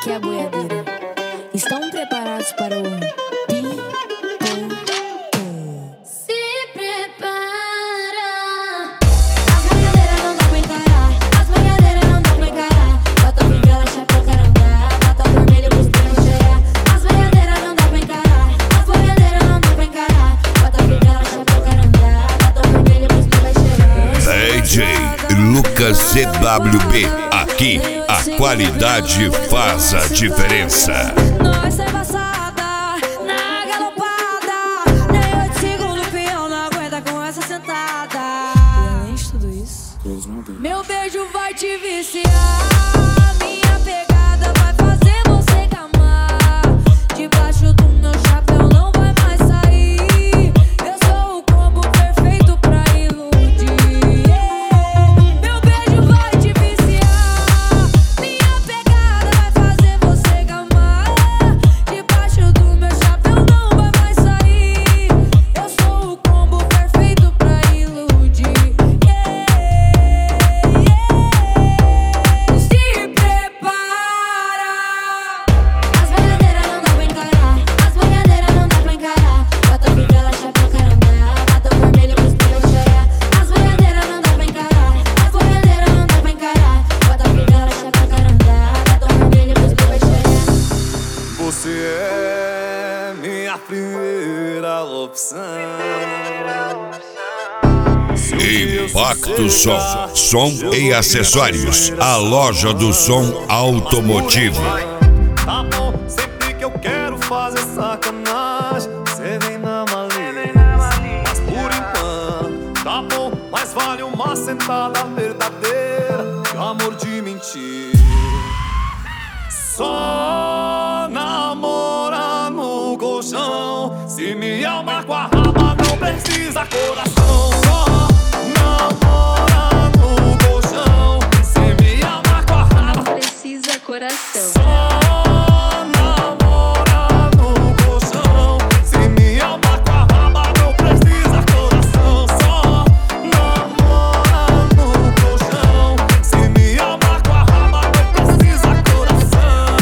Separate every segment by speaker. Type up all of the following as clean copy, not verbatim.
Speaker 1: aqui é a boiadeira. Estão preparados para o
Speaker 2: DJ Lucas CWB, aqui a qualidade faz a diferença.
Speaker 3: Nós é passada na galopada, nem 8 segundos o peão não aguenta com essa sentada.
Speaker 1: E além de tudo isso,
Speaker 3: meu beijo vai te viciar, minha pegada vai fazer você gamar. Debaixo do meu chapéu não vai mais sair. Eu sou o combo perfeito pra iludir. Meu beijo vai te viciar, minha pegada vai fazer você gamar. Debaixo do meu chapéu não vai mais sair. Eu sou o combo perfeito pra iludir. Se prepara, as boiadeiras não dá pra encarar, as boiadeiras não dá pra encarar. Bota fivela, chapéu, carandá, bota o vermelho pros pelos chorar. As boiadeiras não dá pra encarar, as boiadeiras não dá pra encarar. Bota fivela, chapéu, carandá, bota o vermelho pros pelos chorar.
Speaker 4: Você é minha primeira opção.
Speaker 2: Impacto Som e acessórios, a loja do som automotivo.
Speaker 4: Tá bom, sempre que eu quero fazer sacanagem, cê vem na malinha. Mas por enquanto, tá bom, mas vale uma sentada verdadeira que o amor de mentir. Só namora no colchão, se me ama com a raba não precisa coração. Só namora no colchão, se me ama com a raba
Speaker 1: precisa coração.
Speaker 4: só namora no colchão, se me ama com a raba não precisa coração. Só namora no colchão, se me ama com a raba não precisa coração.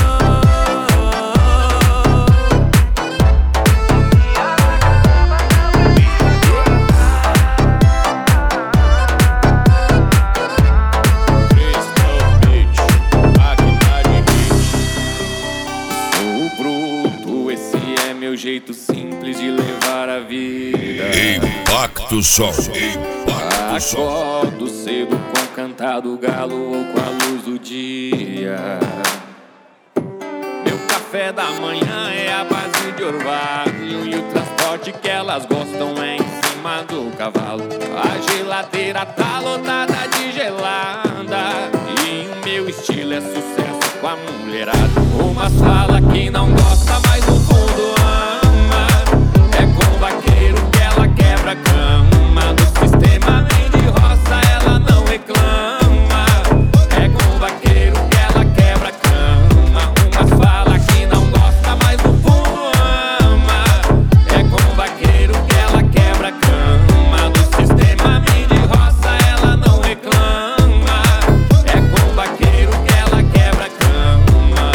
Speaker 4: O bruto, esse é meu jeito simples de levar a vida.
Speaker 2: Impacto Som.
Speaker 4: Acordo cedo com o cantar do galo ou com a luz do dia. Meu café da manhã é a base de orvalho e o transporte que elas gostam é em cima do cavalo. A geladeira tá lotada de gelada e o meu estilo é sucesso com a mulherada. Umas fala que não gosta, mas no fundo ama. É com o vaqueiro que ela quebra a cama. Do sistema nem de roça ela não reclama. É com o vaqueiro que ela quebra a cama. Umas fala que não gosta, mas no fundo ama. É com o vaqueiro que ela quebra a cama. Do sistema nem de roça ela não reclama. É com o vaqueiro que ela quebra a cama.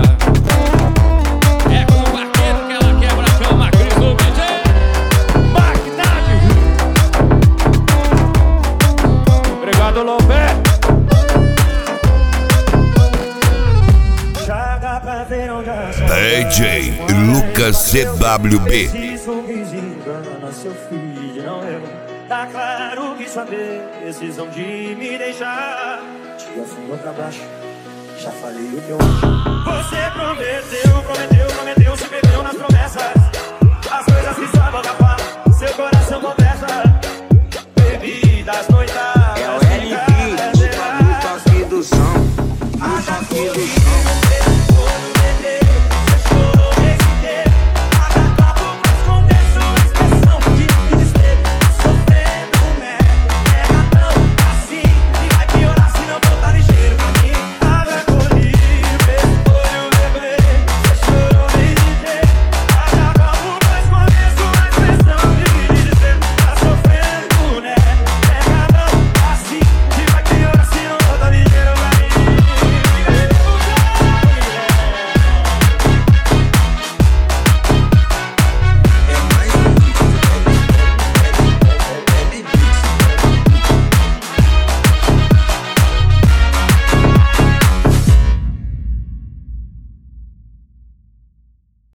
Speaker 4: É com o vaqueiro que ela quebra a cama. Cris do BJ Magnade. Obrigado, Lopé.
Speaker 5: Joga pra ver onde acha.
Speaker 2: DJ Lucas CWB.
Speaker 5: Esse sorrisinho engana seu filho, não eu. Tá claro que sua decisão de me deixar te afundou pra baixo. Já falei o que eu acho. Você prometeu, se perdeu nas promessas. As coisas que sua boca fala, seu coração conversa.